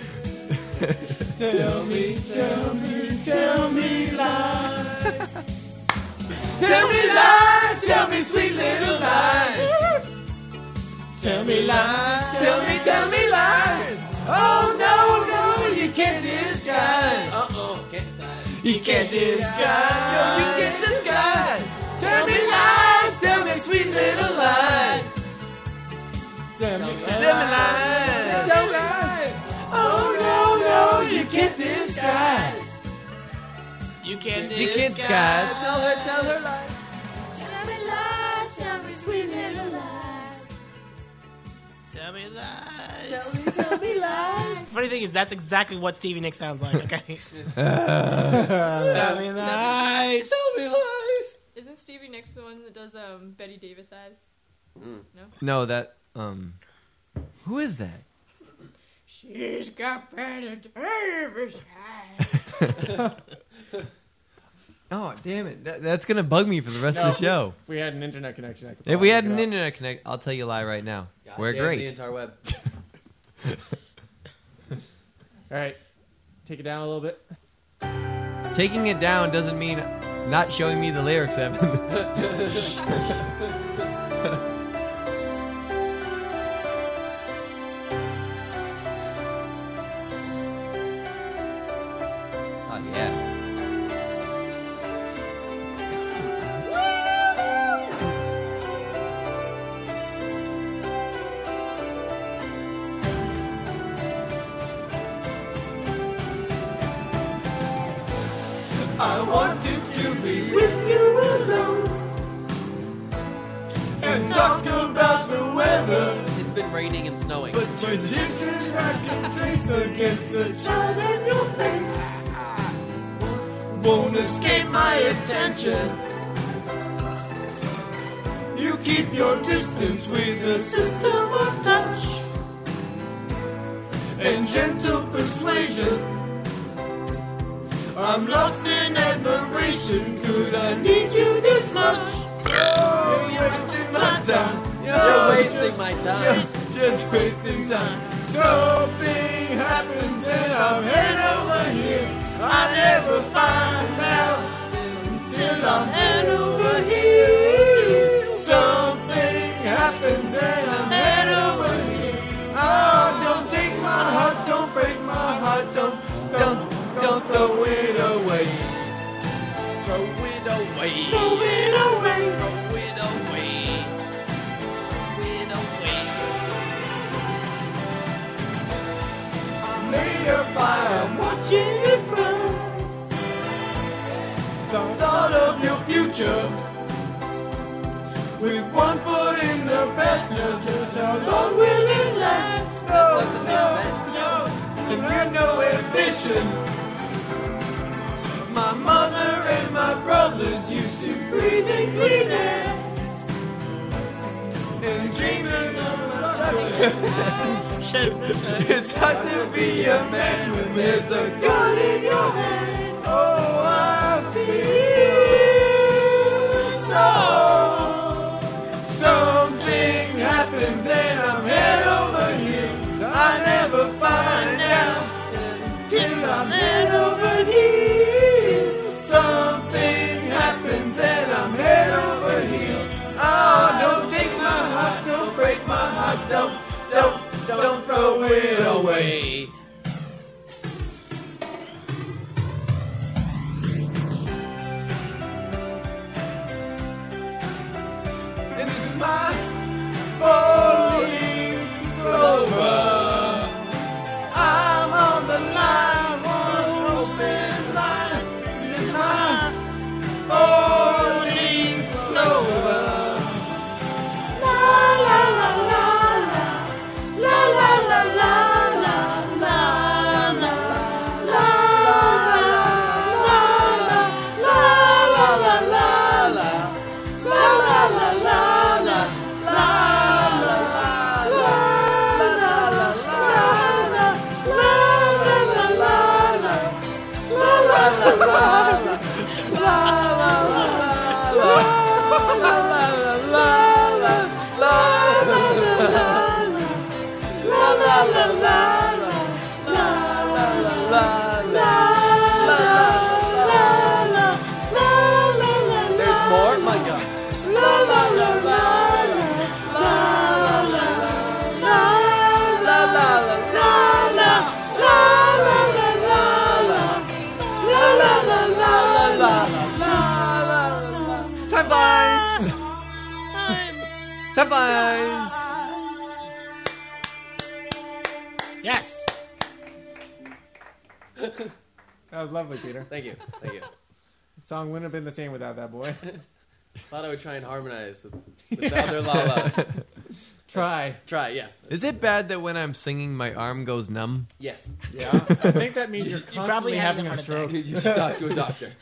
Tell me, tell me, tell me lies. Tell me lies, tell me sweet little lies. Tell me lies, tell me, tell me lies. Oh no, no, you can't disguise. Uh-oh, can't disguise. You can't disguise, no, you can't disguise. Tell me lies, tell me sweet little lies. Tell me, tell me lies, tell me lies. Oh no, no, you can't disguise. You can't You can't disguise. Tell her, tell her lies. Tell me lies, tell me sweet little lies. Tell me lies. Tell me, tell me lies. Funny thing is, that's exactly what Stevie Nicks sounds like, okay? Tell me lies. Tell me lies. Isn't Stevie Nicks the one that does um, Betty Davis eyes? Mm. No? No, that um, who is that? She's got Betty Davis eyes. Oh, damn it! That, that's gonna bug me for the rest No, of the show. If we had an internet connection, I could. If we had probably an look it up. internet connect, I'll tell you a lie right now. God We're damn great. the entire web. All right, take it down a little bit. Taking it down doesn't mean not showing me the lyrics, Evan. Oh yeah. I wanted to be with you alone and talk about the weather. It's been raining and snowing. But traditions I can trace against the child in your face won't escape my attention. You keep your distance with a system of touch and gentle persuasion. I'm lost in admiration. Could I need you this much? Oh, you're wasting my time. You're wasting my time. Just, just wasting time. Something happens and I'm head over heels. I never find out until I'm head over heels. Something Throw it away. Throw it away. Throw it away. Throw it away. I made a fire, I'm watching it burn. The thought of your future. With one foot in the past, just how long will it last? No, no, no, and with no ambition. My mother and my brothers used to breathe in clean air and dreaming of it's hard to be a man when there's a gun in your hand. Oh, I feel so. Something happens and I'm head over heels. I never find out till I'm head over heels. Something happens and I'm head over heels. Oh, don't take my heart, don't break my heart, don't, don't, don't throw it away. And this is my falling clover. I'm on the line, one open line. This is my falling clover. La la la la la la la la la la la la la la la la. There's more? My God. Time flies. Time flies. Yes. That was lovely, Peter. Thank you. Thank you. The song wouldn't have been the same without that boy. Thought I would try and harmonize with, with the other lalas. Try. Try, yeah. Is it bad that when I'm singing, my arm goes numb? Yes. Yeah. I think that means you're You constantly probably had having a a heart stroke. You should talk to a doctor.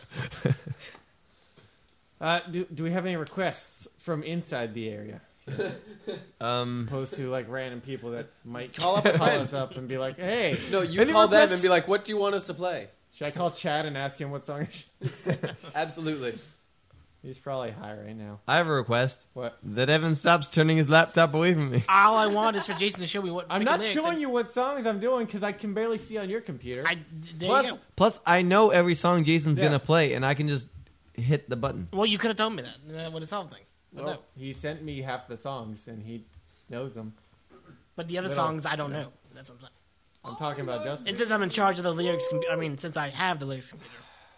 Uh, do, do we have any requests from inside the area? Um, As opposed to like random people that might Call up a call friend. us up and be like, "Hey, No, you any call them requests?" and be like, what do you want us to play? Should I call Chad and ask him what song? he should- Absolutely. He's probably high right now. I have a request. What? That Evan stops turning his laptop away from me. All I want is for Jason to show me what. I'm freaking not lyrics showing and- you what songs I'm doing because I can barely see on your computer. I, there Plus, you go. plus, I know every song Jason's Yeah. gonna play, and I can just hit the button. Well, you could have told me that. and That would have solved things. But, Well, no. he sent me half the songs and he knows them. But the other Little- songs I don't know. That's what I'm saying. I'm talking about Justin. And since I'm in charge of the lyrics, com- I mean, since I have the lyrics computer.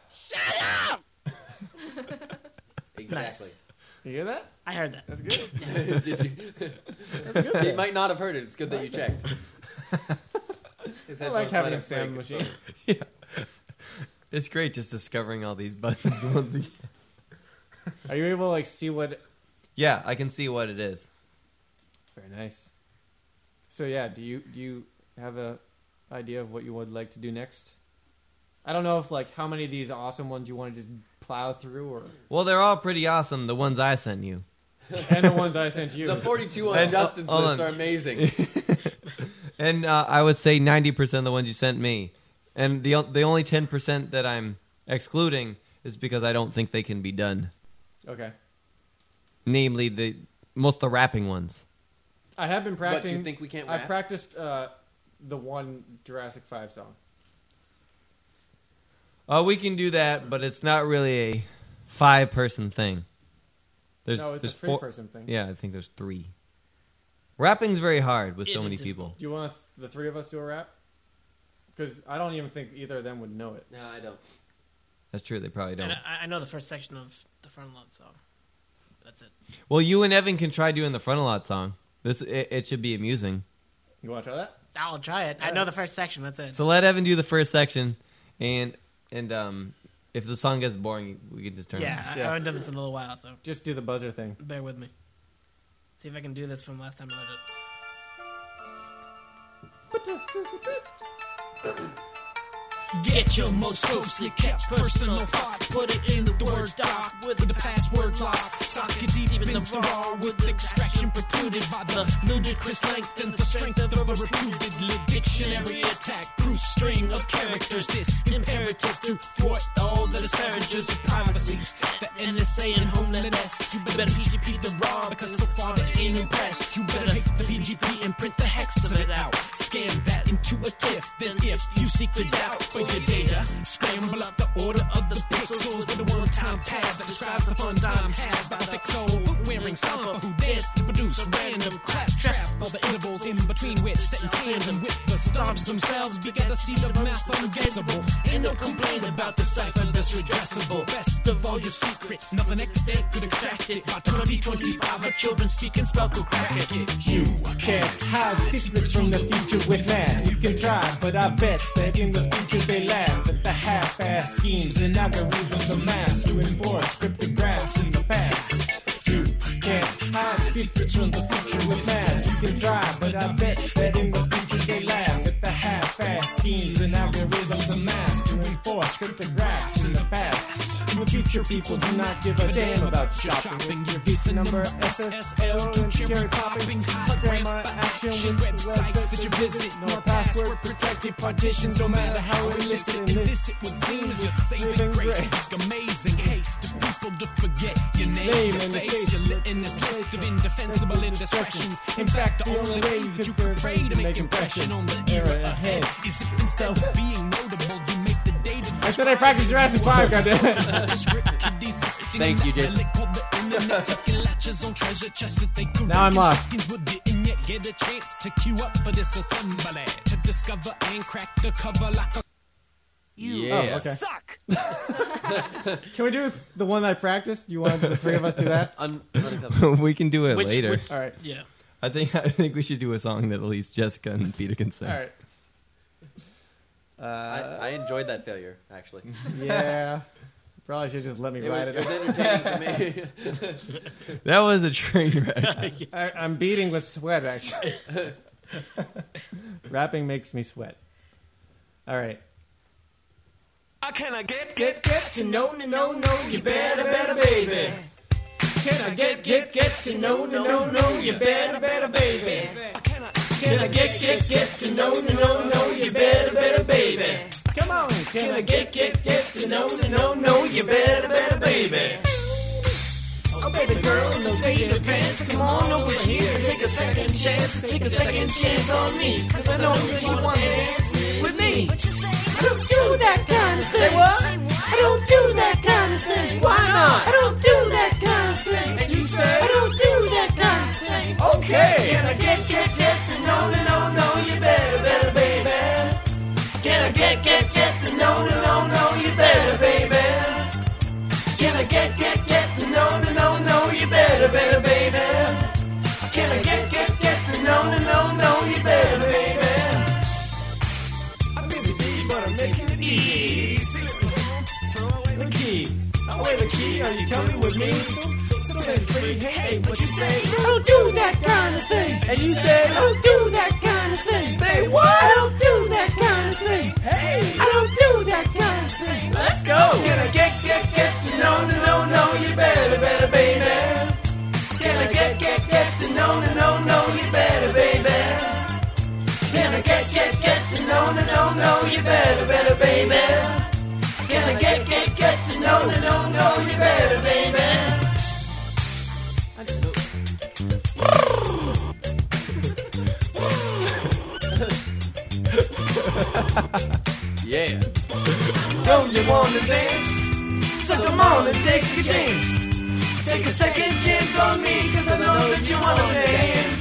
Exactly. You hear that? I heard that. That's good. Did you? That's good. He might not have heard it. It's good that you checked. His I like headphones having might a have sound break. machine. Yeah. It's great just discovering all these buttons once again. Are you able to like see what? Yeah, I can see what it is. Very nice. So yeah, do you do you have a idea of what you would like to do next? I don't know if like how many of these awesome ones you want to just plow through, or Well, they're all pretty awesome, the ones I sent you. and the ones I sent you. The forty-two on And- Justin's hold list on. are amazing. And uh, I would say ninety percent of the ones you sent me. And the o- the only ten percent that I'm excluding is because I don't think they can be done. Okay. Namely, the most of the rapping ones. I have been But practicing. you think we can't I rap? practiced uh, the one Jurassic Five song. Uh, we can do that, but it's not really a five-person thing. There's, No, it's a there's four- three-person thing. Yeah, I think there's three. Rapping's very hard with It so is many difficult. people. Do you want th- the three of us do a rap? Because I don't even think either of them would know it. No, I don't. That's true. They probably don't. And I, I know the first section of the Front Lot song. That's it. Well, you and Evan can try doing the Front a Lot song. This it, it should be amusing. You want to try that? I'll try it. I know the first section. That's it. So let Evan do the first section, and and um, if the song gets boring, we can just turn Yeah, it off. I, I haven't done this in a little while, so Just do the buzzer thing. bear with me. See if I can do this from last time I did it. Get your most closely kept personal thought. Put it in the word doc with the password lock. Sock it deep in the raw with extraction precluded by the ludicrous length and the strength of a reputed dictionary attack. Proof string of characters. This imperative to thwart all the disparages of privacy. The N S A and Homeland S. You better P G P the raw because so far they ain't impressed. You better hit the P G P and print the hex of it out. Scan that into a TIFF. Then if you seek the doubt for your data, scramble up the order of the pixels with a one-time pad that describes the fun time had by the thick soul wearing stomper who dares to produce a random claptrap of the intervals in between which set in tandem with the stars themselves beget a seed of math unguessable. Ain't no complaint about the cipher that's redressable. Best of all your secret, nothing extant could extract it. By twenty twenty-five, our children speak and spell could crack it. You can't hide secrets from the future with math. You can try, but I bet that in the future they laugh at the half-ass schemes and algorithms amassed to enforce cryptographs in the past. You can't hide secrets from the future with math. You can try, but I bet that in the future they laugh at the half-ass schemes and algorithms amassed to enforce cryptographs in the past. In the future, people do not give a damn about shopping. Your Visa number, S S L, and cherry popping. Grandma action with websites that you visit. No password protected partitions, no matter how illicit. Illicit would seem as your saving grace. Like amazing haste of people to forget your name and your face. You're lit in this list of indefensible indiscretions. In fact, the only way that you could pray to make impression on the era ahead is if instead of being notable, you make the data. I said I practiced Jurassic Park, goddammit. Thank you, Jason. Now I'm lost. Get a chance to queue up for this assembly to discover and crack the cover like a. Yeah. Oh, okay. Suck. Can we do the one I practiced? Do you want the three of us do that? Un- We can do it Which- later. which- All right. Yeah. I think I think we should do a song that at least Jessica and Peter can sing. All right. I, I enjoyed that failure, actually. Yeah. Probably should just let me It write was- it. it was entertaining for me. That was a train wreck. I, I'm beating with sweat, actually. Rapping makes me sweat. All right. I can I get get get to know no no no you better better baby. Can I get get get to know no no no you better better baby. Can I can I get get get to know no no no you better better baby. Come on, can I get get get to know no no no you better better baby. Oh baby girl in those gator pants, come on over here and take a second chance, take a second chance on me, 'cause I know that you want to dance with me. I don't do that kind of thing. Say what? I don't do that kind of thing. Why not? I don't do that kind of thing. And you say? I don't do that kind of thing. Okay. Can I get, get, get to know, no, no, no, you better, better, baby. Can I get, get, get to know, no, no, no, you better, baby. Can I get, get, get to know, no, no, no, you better, better, baby. Can I get, get, get to know, no, no, no, you better, baby. But I'm making it easy. Throw away the key. Away the key. Are you coming with me? Something free. Hey, what you say? I don't do that kind of thing. And you say? I don't do that kind of thing. Say what? I don't do that kind of thing. Hey, I don't do that kind of thing. Let's go. Can I get, get, get to know, no, no, no, you better, better, baby. Can I get, get, get to know, no, no, no, you better, baby. Can I get, get, get to know, no, no, no, you better, better, baby. Can I get, get, get to know, no, no, no, you better, baby. Yeah. Don't you wanna dance? So come on and take a chance. Take a second chance on me, 'cause I know that you wanna dance.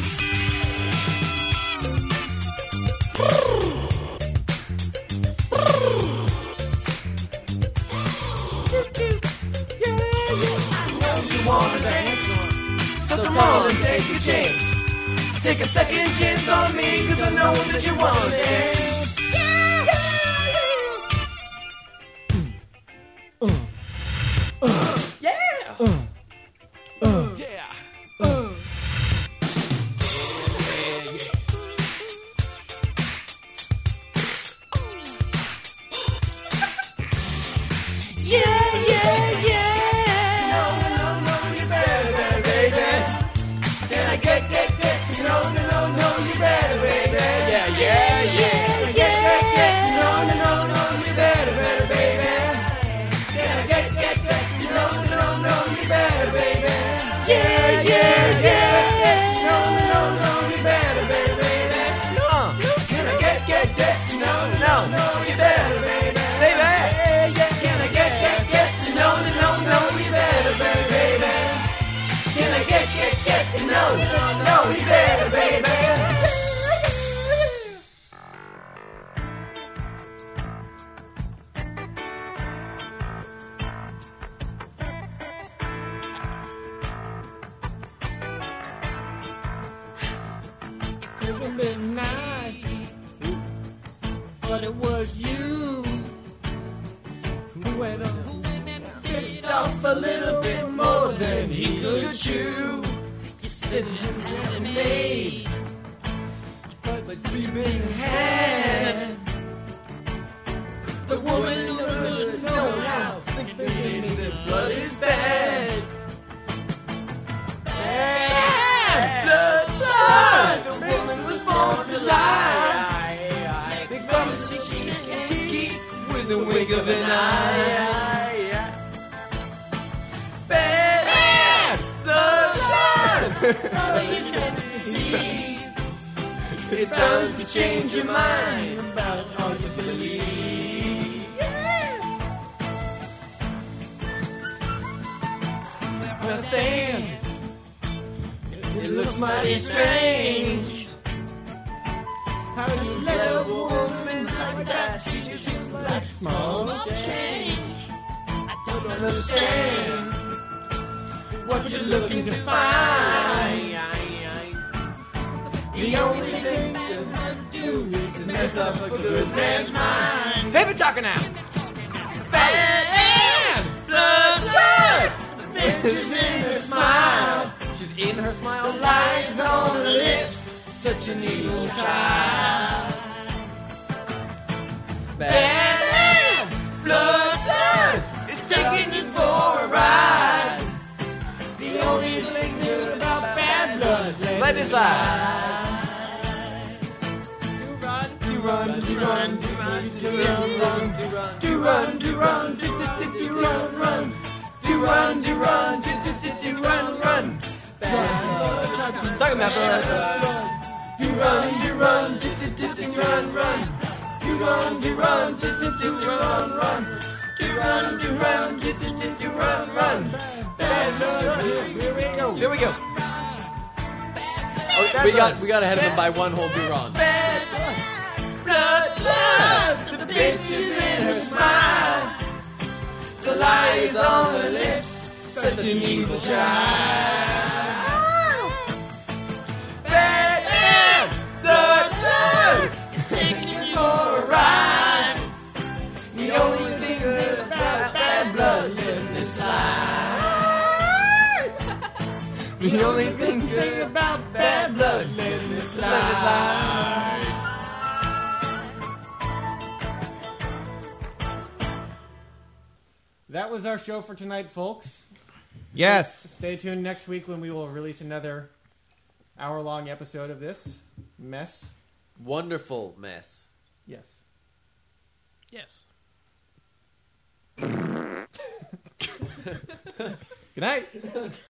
know you wanna dance. So come on and take a chance. Take a second chance on me, cause I know that you wanna dance. Uh, uh, Yeah. uh, uh, yeah. Uh. Yeah, yeah, yeah. No, no, no, you better, better, baby. Can I get, get, get to know, no, no, no, you better, baby. Yeah, yeah, yeah. Can I get, get, get to know, no, no, no, you better, better, baby. Can I get, get, get to know, no, no, no, you better, baby. Yeah, yeah, yeah. No, no, no, you better, better, baby. Uh, can I get, get, get to know, no, no, you better, baby. Baby. Yeah, yeah. Can I get, get, get to know, no, no, no, you better, better, baby. Can I get, get, get to know, no, no, you better, baby. Could have been nice, but it was you who went on, bit off a little bit more than he could chew. You said you had made, but you've been had. The woman who would know how thinking that blood is bad. Bad blood, blood. The woman was born to lie. Big promises she can't keep with the wink of an eye. Bad blood, blood. All you can see is bound to change your mind about all you believe. Understand? It looks mighty strange. How do you let a woman like that treat you like small change? I don't understand what you're looking to find. The only thing you have to do is mess up a good man's mind. Baby, talking now. Bad blood, blood. The bitch is in her smile. She's in her smile. The lines on her lips. Such an evil child. Bad blood, blood is taking you for a ride. The only thing good about bad blood, let it slide. Do run, do run, do run, do run, run, do run, do run, do run, do run, run, do run, do run, do run, run. Bad blood, talking about blood. Do run, do run, do run, run. Do run, do run, do run, run. Do run, do run, do run, run. Bad blood, here we go. Here we go. Oh, we got we got ahead of them by one whole do-ron. Bad blood, blood. The bitch is in her smile. The lie is on her lips. Such an evil child. Bad blood, blood is taking you for a ride. The only thing good about bad blood living this life. The only thing good about bad blood living this life. That was our show for tonight, folks. Yes. Stay tuned next week when we will release another hour-long episode of this mess. Wonderful mess. Yes. Yes. Good night.